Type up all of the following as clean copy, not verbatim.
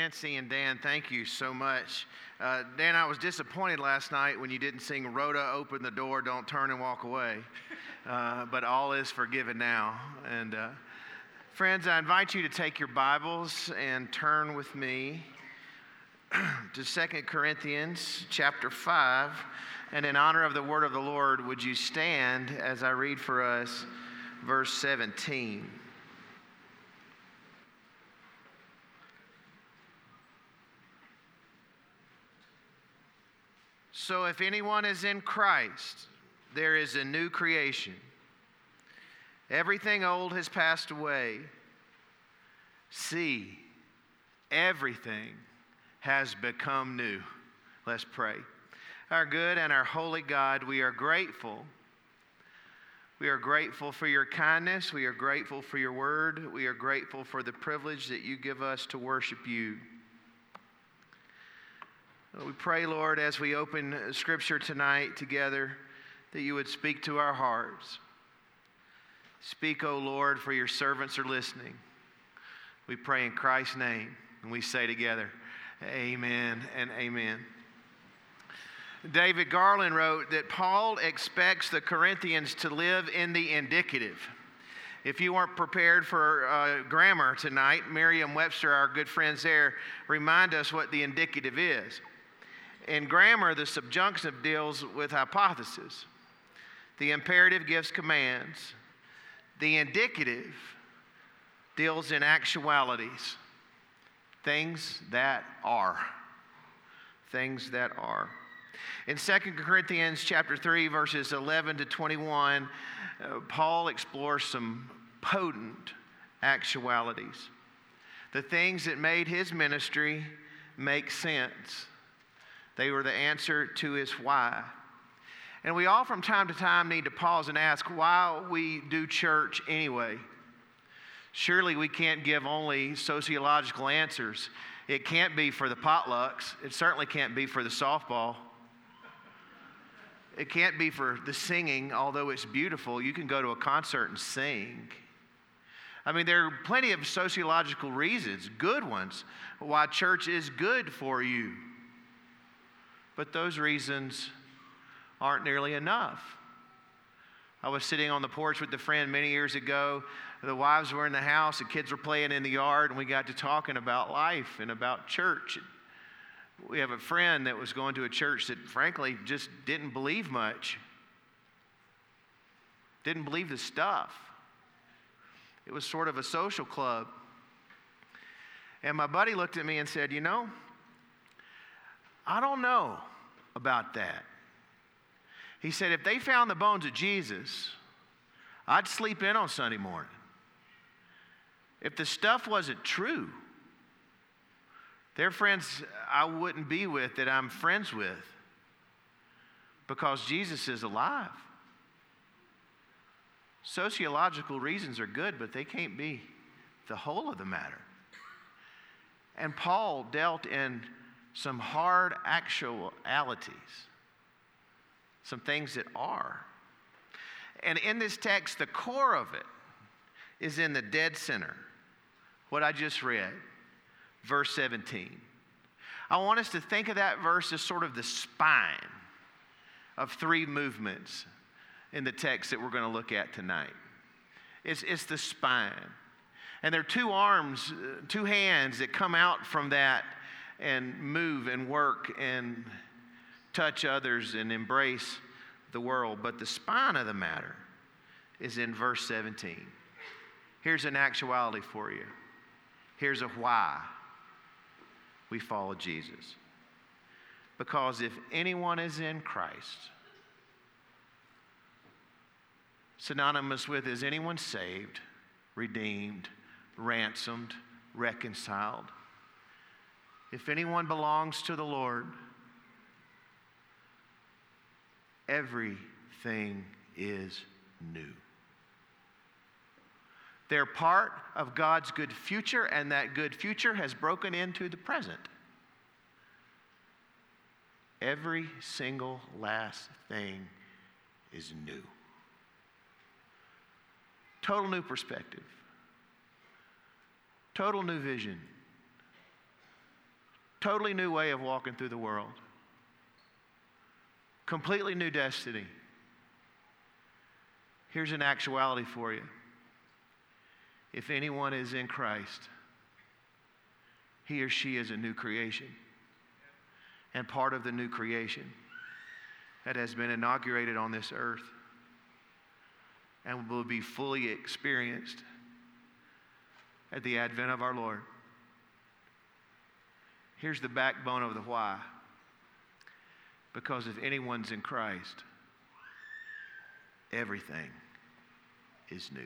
Nancy and Dan, thank you so much. Dan, I was disappointed last night when you didn't sing Rhoda, Open the Door, Don't Turn and Walk Away. But all is forgiven now. And friends, I invite you to take your Bibles and turn with me to 2 Corinthians chapter 5. And in honor of the word of the Lord, would you stand as I read for us verse 17. So if anyone is in Christ, there is a new creation. Everything old has passed away. See, everything has become new. Let's pray. Our good and our holy God, we are grateful. We are grateful for your kindness. We are grateful for your word. We are grateful for the privilege that you give us to worship you. We pray, Lord, as we open Scripture tonight together, that you would speak to our hearts. Speak, O Lord, for your servants are listening. We pray in Christ's name, and we say together, amen and amen. David Garland wrote that Paul expects the Corinthians to live in the indicative. If you weren't prepared for grammar tonight, Merriam-Webster, our good friends there, remind us what the indicative is. In grammar, the subjunctive deals with hypothesis. The imperative gives commands. The indicative deals in actualities. Things that are. Things that are. In 2 Corinthians chapter 3, verses 11 to 21, Paul explores some potent actualities. The things that made his ministry make sense. They were the answer to his why. And we all from time to time need to pause and ask why we do church anyway. Surely we can't give only sociological answers. It can't be for the potlucks. It certainly can't be for the softball. It can't be for the singing, although it's beautiful. You can go to a concert and sing. I mean, there are plenty of sociological reasons, good ones, why church is good for you. But those reasons aren't nearly enough. I was sitting on the porch with a friend many years ago. The wives were in the house, the kids were playing in the yard, and we got to talking about life and about church. We have a friend that was going to a church that frankly just didn't believe much. Didn't believe the stuff. It was sort of a social club. And my buddy looked at me and said, I don't know about that. He said, if they found the bones of Jesus, I'd sleep in on Sunday morning. If the stuff wasn't true, they're friends I wouldn't be with that I'm friends with because Jesus is alive. Sociological reasons are good, but they can't be the whole of the matter. And Paul dealt in some hard actualities, some things that are. And in this text, the core of it is in the dead center, what I just read, verse 17. I want us to think of that verse as sort of the spine of three movements in the text that we're going to look at tonight. It's the spine. And there are two arms, two hands that come out from that and move and work and touch others and embrace the world. But the spine of the matter is in verse 17. Here's an actuality for you. Here's a why we follow Jesus. Because if anyone is in Christ, synonymous with is anyone saved, redeemed, ransomed, reconciled. If anyone belongs to the Lord, everything is new. They're part of God's good future, and that good future has broken into the present. Every single last thing is new. Total new perspective. Total new vision. Totally new way of walking through the world. Completely new destiny. Here's an actuality for you. If anyone is in Christ, he or she is a new creation. And part of the new creation that has been inaugurated on this earth and will be fully experienced at the advent of our Lord. Here's the backbone of the why. Because if anyone's in Christ, everything is new.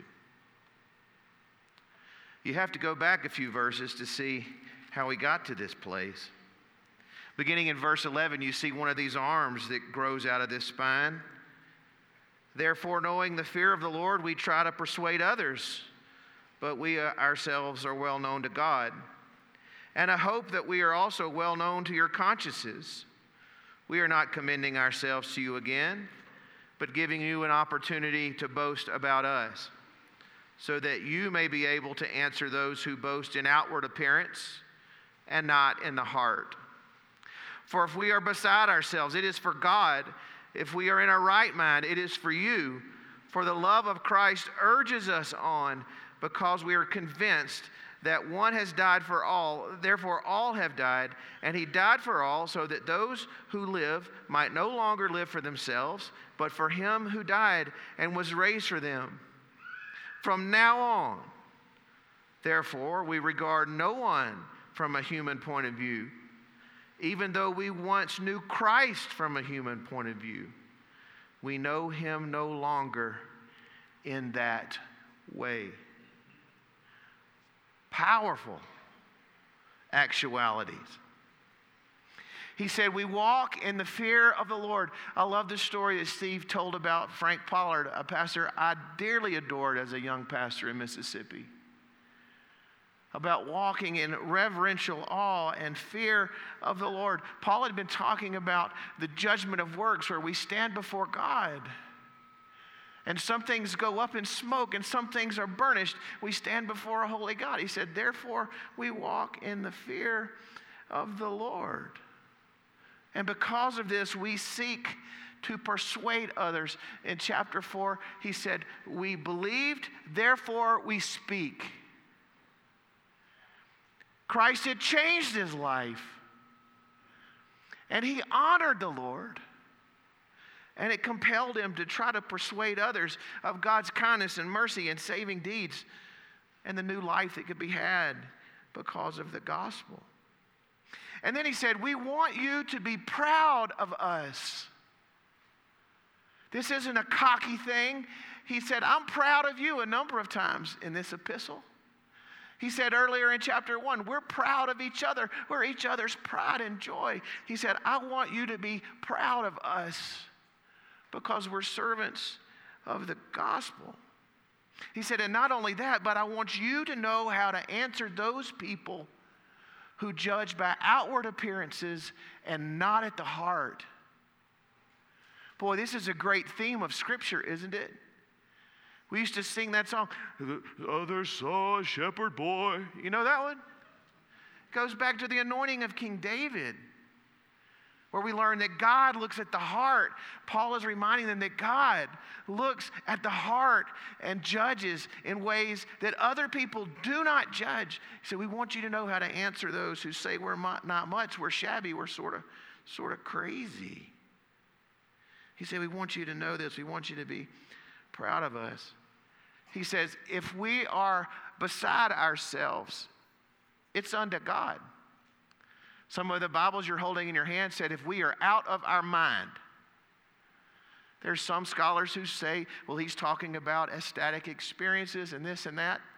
You have to go back a few verses to see how we got to this place. Beginning in verse 11, you see one of these arms that grows out of this spine. Therefore, knowing the fear of the Lord, we try to persuade others, but we ourselves are well known to God. And I hope that we are also well known to your consciences. We are not commending ourselves to you again, but giving you an opportunity to boast about us, so that you may be able to answer those who boast in outward appearance and not in the heart. For if we are beside ourselves, it is for God. If we are in our right mind, it is for you. For the love of Christ urges us on, because we are convinced that one has died for all, therefore all have died, and he died for all, so that those who live might no longer live for themselves, but for him who died and was raised for them. From now on, therefore, we regard no one from a human point of view, even though we once knew Christ from a human point of view. We know him no longer in that way. Powerful actualities. He said, we walk in the fear of the Lord. I love the story that Steve told about Frank Pollard, a pastor I dearly adored as a young pastor in Mississippi, about walking in reverential awe and fear of the Lord. Paul had been talking about the judgment of works, where we stand before God. And some things go up in smoke and some things are burnished. We stand before a holy God. He said, therefore, we walk in the fear of the Lord. And because of this, we seek to persuade others. In chapter 4, he said, we believed, therefore we speak. Christ had changed his life. And he honored the Lord. And it compelled him to try to persuade others of God's kindness and mercy and saving deeds and the new life that could be had because of the gospel. And then he said, we want you to be proud of us. This isn't a cocky thing. He said, I'm proud of you a number of times in this epistle. He said earlier in chapter 1, we're proud of each other. We're each other's pride and joy. He said, I want you to be proud of us, because we're servants of the gospel. He said, and not only that, but I want you to know how to answer those people who judge by outward appearances and not at the heart. Boy, this is a great theme of Scripture, isn't it? We used to sing that song, "The others saw a shepherd boy." You know that one? It goes back to the anointing of King David, where we learn that God looks at the heart. Paul is reminding them that God looks at the heart and judges in ways that other people do not judge. He said, we want you to know how to answer those who say we're not much, we're shabby, we're sort of crazy. He said, we want you to know this. We want you to be proud of us. He says, if we are beside ourselves, it's unto God. Some of the Bibles you're holding in your hand said, if we are out of our mind. There's some scholars who say, well, he's talking about ecstatic experiences and this and that.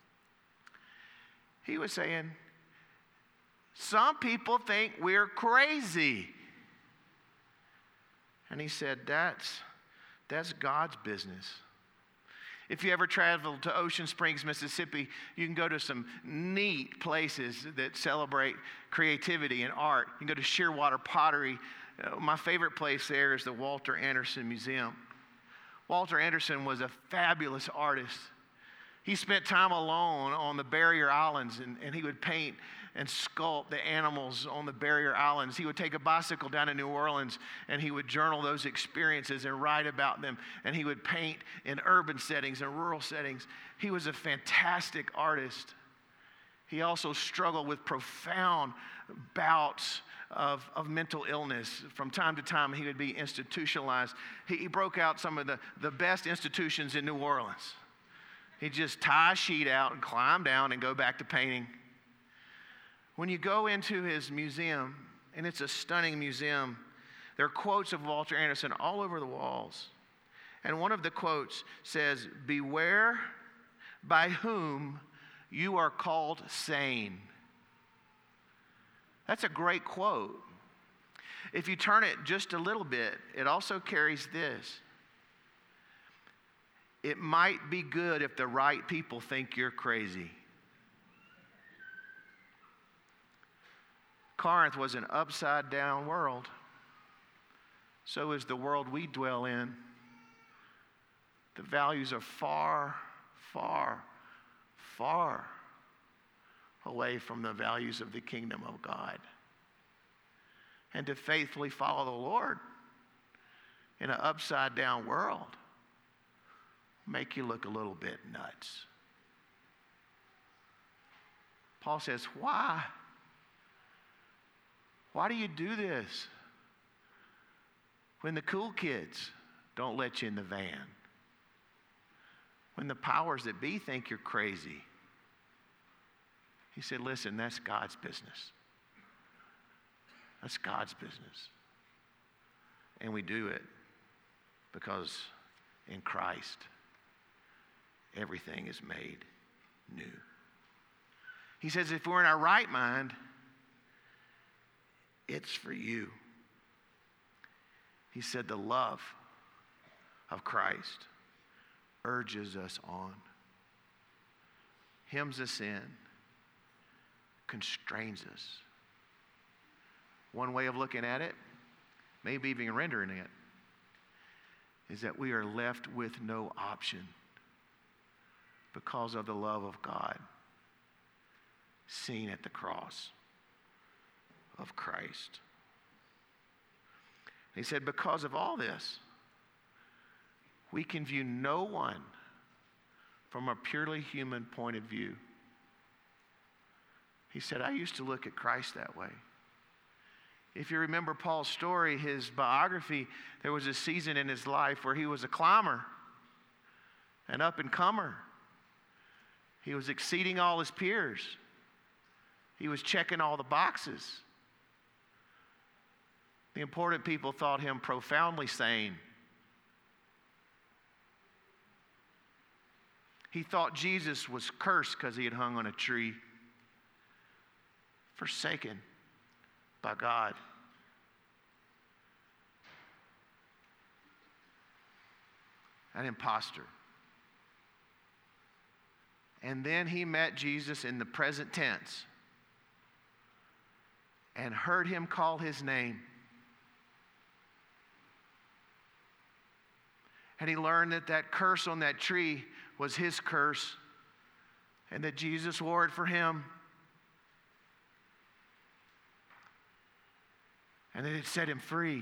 He was saying, some people think we're crazy. And he said, that's God's business. If you ever travel to Ocean Springs, Mississippi, you can go to some neat places that celebrate creativity and art. You can go to Shearwater Pottery. My favorite place there is the Walter Anderson Museum. Walter Anderson was a fabulous artist. He spent time alone on the barrier islands, and he would paint and sculpt the animals on the barrier islands. He would take a bicycle down to New Orleans and he would journal those experiences and write about them. And he would paint in urban settings and rural settings. He was a fantastic artist. He also struggled with profound bouts of mental illness. From time to time, he would be institutionalized. He broke out some of the best institutions in New Orleans. He'd just tie a sheet out and climb down and go back to painting. When you go into his museum, and it's a stunning museum, there are quotes of Walter Anderson all over the walls. And one of the quotes says, "Beware by whom you are called sane." That's a great quote. If you turn it just a little bit, it also carries this: it might be good if the right people think you're crazy. Corinth was an upside down world. So is the world we dwell in. The values are far, far, far away from the values of the kingdom of God. And to faithfully follow the Lord in an upside down world make you look a little bit nuts. Paul says, why? Why do you do this when the cool kids don't let you in the van? When the powers that be think you're crazy? He said, listen, that's God's business. That's God's business. And we do it because in Christ, everything is made new. He says, if we're in our right mind, it's for you. He said, the love of Christ urges us on, hems us in, constrains us. One way of looking at it, maybe even rendering it, is that we are left with no option because of the love of God seen at the cross of Christ. He said, because of all this, we can view no one from a purely human point of view. He said, I used to look at Christ that way. If you remember Paul's story, his biography, there was a season in his life where he was a climber, an up-and-comer. He was exceeding all his peers. He was checking all the boxes. The important people thought him profoundly sane. He thought Jesus was cursed because he had hung on a tree, forsaken by God. An imposter. And then he met Jesus in the present tense and heard him call his name. And he learned that that curse on that tree was his curse and that Jesus wore it for him. And that it set him free.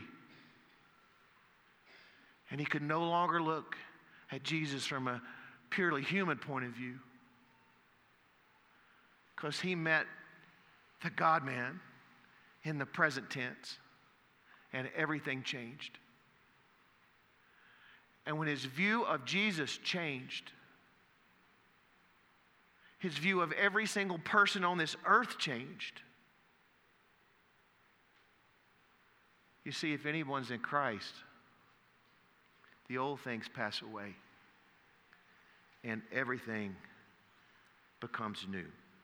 And he could no longer look at Jesus from a purely human point of view, because he met the God-man in the present tense, and everything changed. And when his view of Jesus changed, his view of every single person on this earth changed. You see, if anyone's in Christ, the old things pass away, and everything becomes new.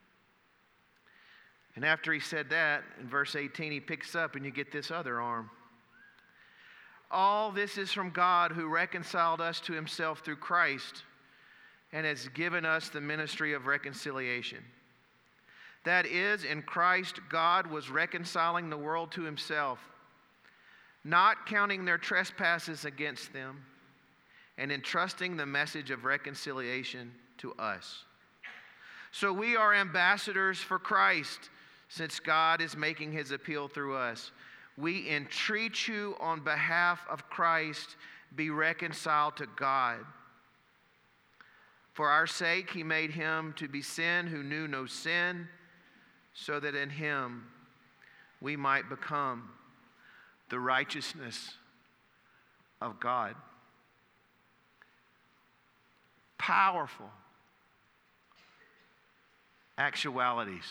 And after he said that, in verse 18, he picks up and you get this other arm. All this is from God, who reconciled us to himself through Christ and has given us the ministry of reconciliation. That is, in Christ, God was reconciling the world to himself, not counting their trespasses against them, and entrusting the message of reconciliation to us. So we are ambassadors for Christ, since God is making his appeal through us. We entreat you on behalf of Christ, be reconciled to God. For our sake, he made him to be sin who knew no sin, so that in him we might become the righteousness of God. Powerful actualities.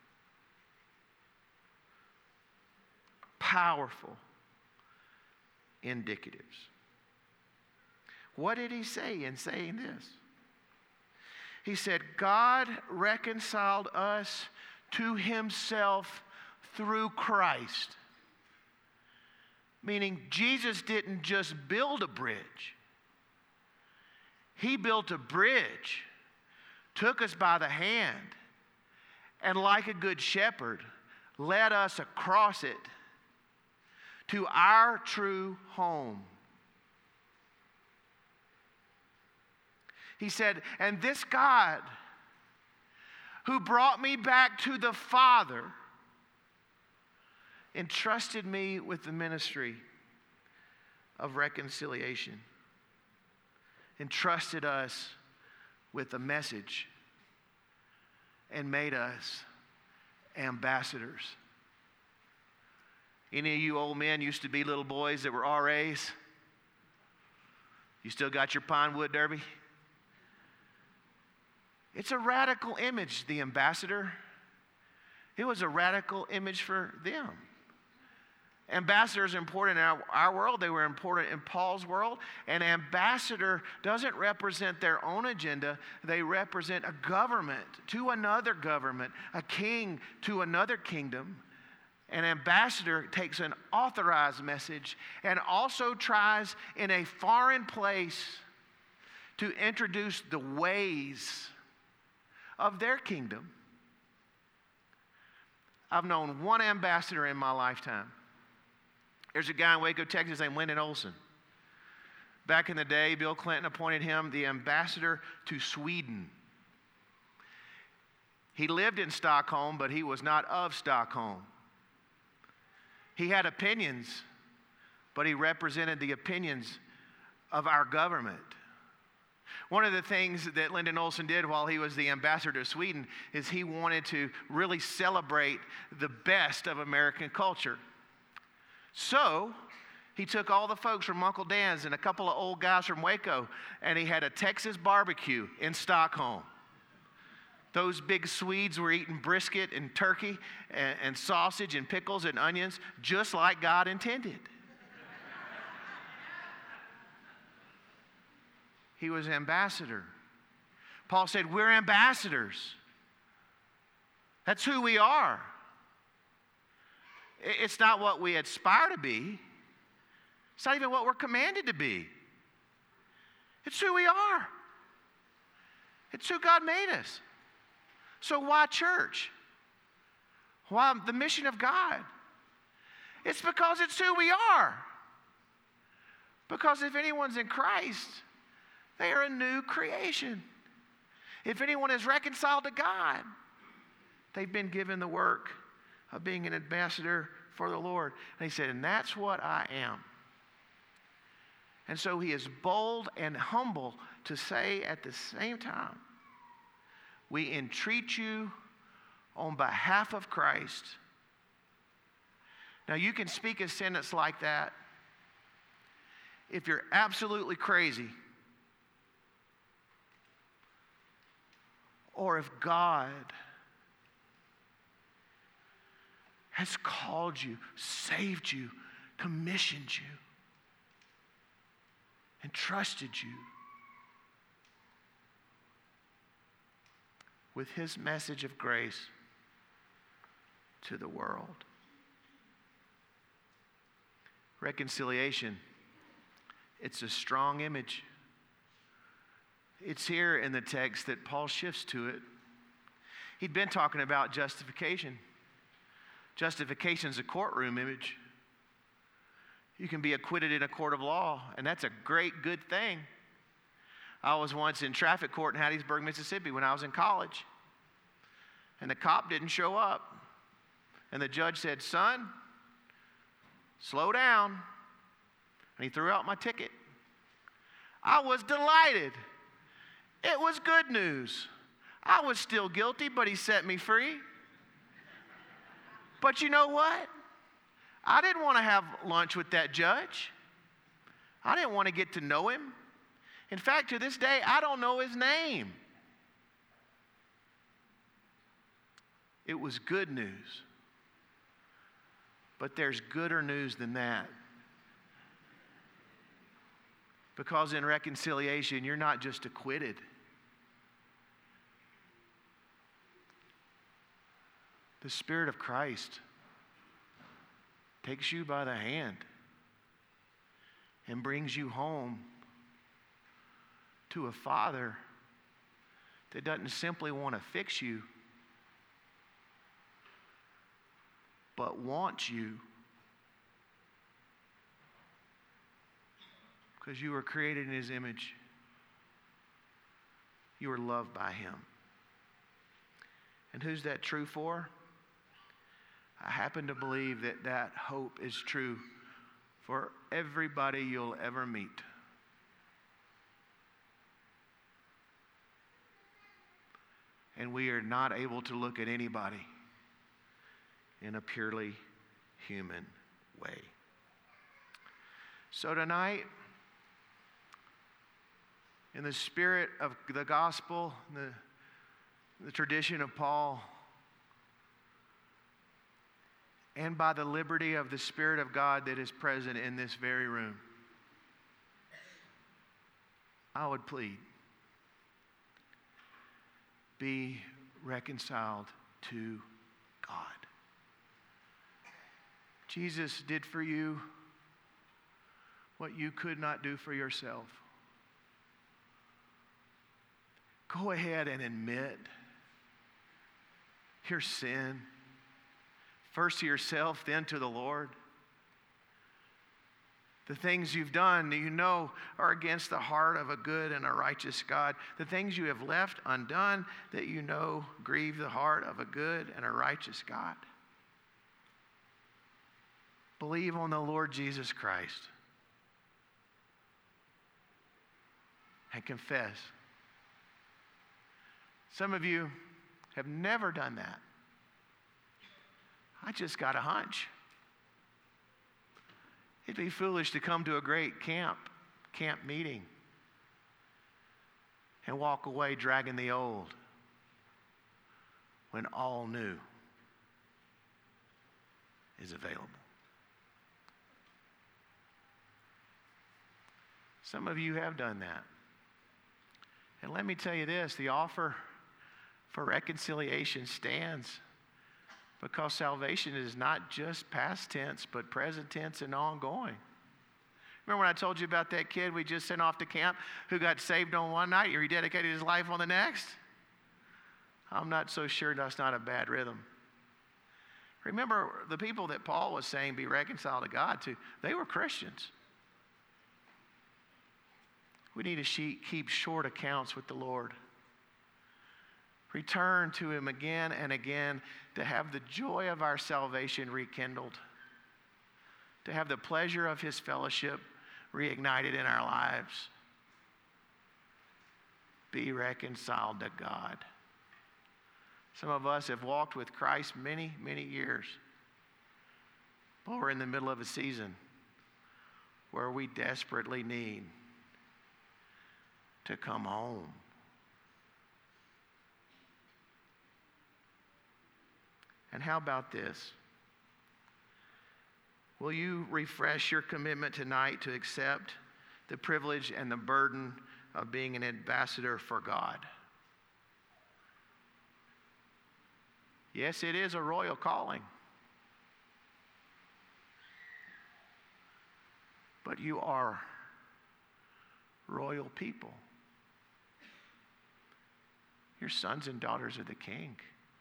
Powerful indicatives. What did he say in saying this? He said, God reconciled us to himself through Christ. Meaning Jesus didn't just build a bridge. He built a bridge, took us by the hand, and like a good shepherd, led us across it to our true home. He said, and this God who brought me back to the Father entrusted me with the ministry of reconciliation, entrusted us with a message, and made us ambassadors. Any of you old men used to be little boys that were RAs? You still got your pine wood derby? It's a radical image, the ambassador. It was a radical image for them. Ambassadors are important in our world. They were important in Paul's world. An ambassador doesn't represent their own agenda. They represent a government to another government, a king to another kingdom. An ambassador takes an authorized message and also tries in a foreign place to introduce the ways of their kingdom. I've known one ambassador in my lifetime. There's a guy in Waco, Texas named Lyndon Olson. Back in the day, Bill Clinton appointed him the ambassador to Sweden. He lived in Stockholm, but he was not of Stockholm. He had opinions, but he represented the opinions of our government. One of the things that Lyndon Olson did while he was the ambassador to Sweden is he wanted to really celebrate the best of American culture. So he took all the folks from Uncle Dan's and a couple of old guys from Waco, and he had a Texas barbecue in Stockholm. Those big Swedes were eating brisket and turkey and sausage and pickles and onions, just like God intended. He was ambassador. Paul said, we're ambassadors. That's who we are. It's not what we aspire to be. It's not even what we're commanded to be. It's who we are. It's who God made us. So why church? Why the mission of God? It's because it's who we are. Because if anyone's in Christ, they are a new creation. If anyone is reconciled to God, they've been given the work of being an ambassador for the Lord. And he said, and that's what I am. And so he is bold and humble to say at the same time, we entreat you on behalf of Christ. Now you can speak a sentence like that if you're absolutely crazy, or if God has called you, saved you, commissioned you, and trusted you with his message of grace to the world. Reconciliation, it's a strong image. It's here in the text that Paul shifts to it. He'd been talking about justification. Justification is a courtroom image. You can be acquitted in a court of law, and that's a great, good thing. I was once in traffic court in Hattiesburg, Mississippi when I was in college, and the cop didn't show up. And the judge said, "Son, slow down." And he threw out my ticket. I was delighted. It was good news. I was still guilty, but he set me free. But you know what? I didn't want to have lunch with that judge. I didn't want to get to know him. In fact, to this day, I don't know his name. It was good news. But there's gooder news than that. Because in reconciliation, you're not just acquitted. The Spirit of Christ takes you by the hand and brings you home to a Father that doesn't simply want to fix you, but wants you, because you were created in His image. You were loved by Him. And who's that true for? I happen to believe that that hope is true for everybody you'll ever meet. And we are not able to look at anybody in a purely human way. So tonight, in the spirit of the gospel, the tradition of Paul, and by the liberty of the Spirit of God that is present in this very room, I would plead, be reconciled to God. Jesus did for you what you could not do for yourself. Go ahead and admit your sin. First to yourself, then to the Lord. The things you've done that you know are against the heart of a good and a righteous God. The things you have left undone that you know grieve the heart of a good and a righteous God. Believe on the Lord Jesus Christ and confess. Some of you have never done that. I just got a hunch. It'd be foolish to come to a great camp meeting and walk away dragging the old when all new is available. Some of you have done that. And let me tell you this, the offer for reconciliation stands. Because salvation is not just past tense, but present tense and ongoing. Remember when I told you about that kid we just sent off to camp who got saved on one night, he rededicated his life on the next? I'm not so sure that's not a bad rhythm. Remember, the people that Paul was saying be reconciled to God to, they were Christians. We need to keep short accounts with the Lord. Return to Him again and again to have the joy of our salvation rekindled, to have the pleasure of His fellowship reignited in our lives. Be reconciled to God. Some of us have walked with Christ many, many years, but we're in the middle of a season where we desperately need to come home. And how about this? Will you refresh your commitment tonight to accept the privilege and the burden of being an ambassador for God? Yes, it is a royal calling. But you are royal people. You're sons and daughters of the King.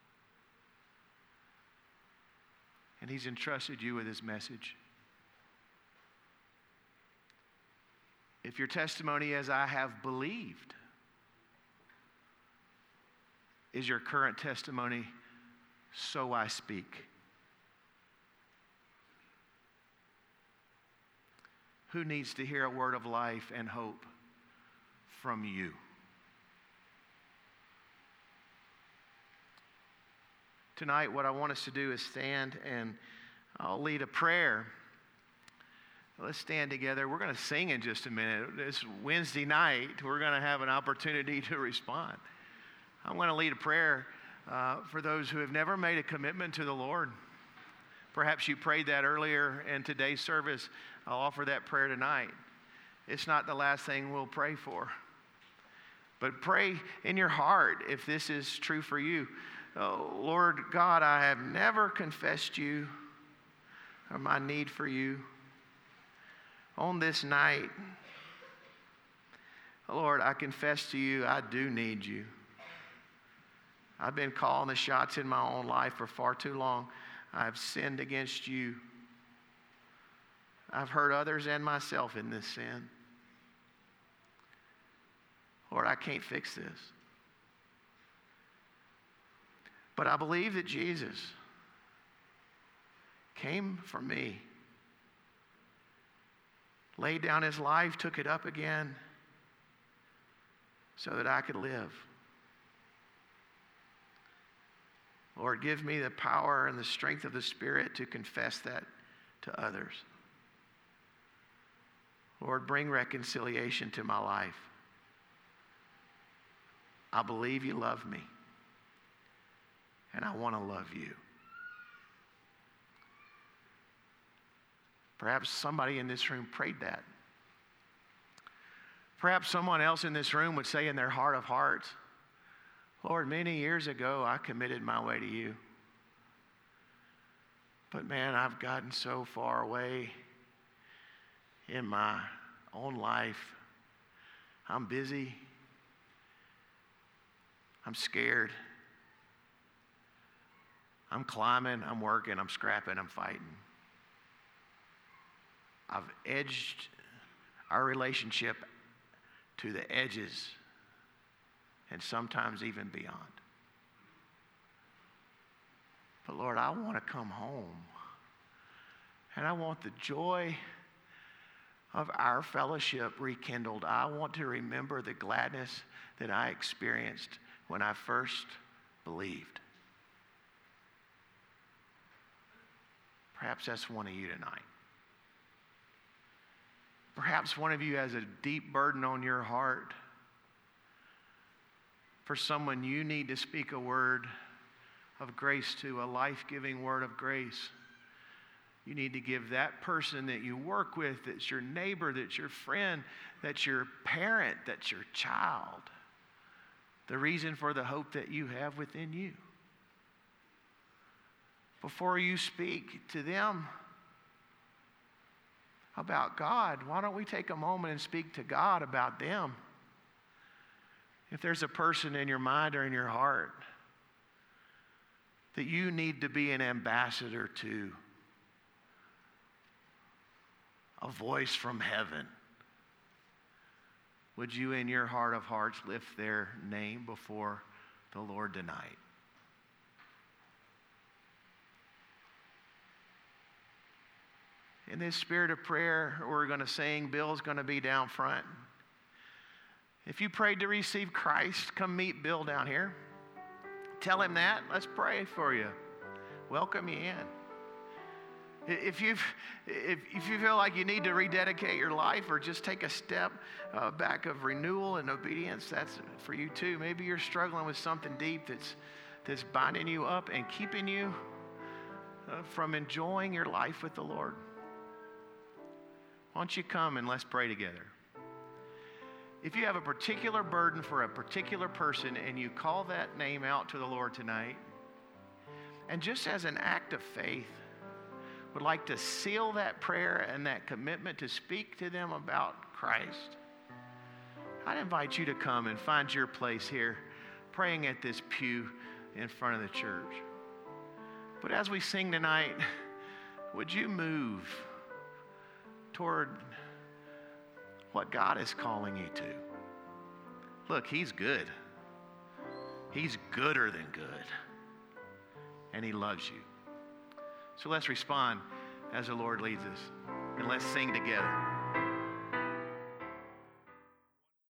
And He's entrusted you with His message. If your testimony is, I have believed, is your current testimony, so I speak? who needs to hear a word of life and hope from you. Tonight, what I want us to do is stand, and I'll lead a prayer. Let's stand together. We're going to sing in just a minute. It's Wednesday night. We're going to have an opportunity to respond. I'm going to lead a prayer for those who have never made a commitment to the Lord. Perhaps you prayed that earlier in today's service. I'll offer that prayer tonight. It's not the last thing we'll pray for. But pray in your heart if this is true for you. Oh, Lord God, I have never confessed you or my need for you. On this night, Lord, I confess to you I do need you. I've been calling the shots in my own life for far too long. I've sinned against you. I've hurt others and myself in this sin. Lord, I can't fix this. But I believe that Jesus came for me, laid down his life, took it up again so that I could live. Lord, give me the power and the strength of the Spirit to confess that to others. Lord, bring reconciliation to my life. I believe you love me, and I want to love you. Perhaps somebody in this room prayed that. Perhaps someone else in this room would say in their heart of hearts, Lord, many years ago, I committed my way to you. But man, I've gotten so far away in my own life. I'm busy. I'm scared. I'm climbing, I'm working, I'm scrapping, I'm fighting. I've edged our relationship to the edges and sometimes even beyond. But Lord, I want to come home. And I want the joy of our fellowship rekindled. I want to remember the gladness that I experienced when I first believed. Perhaps that's one of you tonight. Perhaps one of you has a deep burden on your heart for someone you need to speak a word of grace to, a life-giving word of grace. You need to give that person that you work with, that's your neighbor, that's your friend, that's your parent, that's your child, the reason for the hope that you have within you. Before you speak to them about God, why don't we take a moment and speak to God about them? If there's a person in your mind or in your heart that you need to be an ambassador to, a voice from heaven, would you in your heart of hearts lift their name before the Lord tonight? In this spirit of prayer, we're going to sing. Bill's going to be down front. If you prayed to receive Christ, come meet Bill down here. Tell him that. Let's pray for you. Welcome you in. If you feel like you need to rededicate your life or just take a step back of renewal and obedience, that's for you too. Maybe you're struggling with something deep that's binding you up and keeping you from enjoying your life with the Lord. Why don't you come and let's pray together? If you have a particular burden for a particular person and you call that name out to the Lord tonight, and just as an act of faith, would like to seal that prayer and that commitment to speak to them about Christ, I'd invite you to come and find your place here, praying at this pew in front of the church. But as we sing tonight, would you move toward what God is calling you to? Look, He's good. He's gooder than good. And He loves you. So let's respond as the Lord leads us. And let's sing together.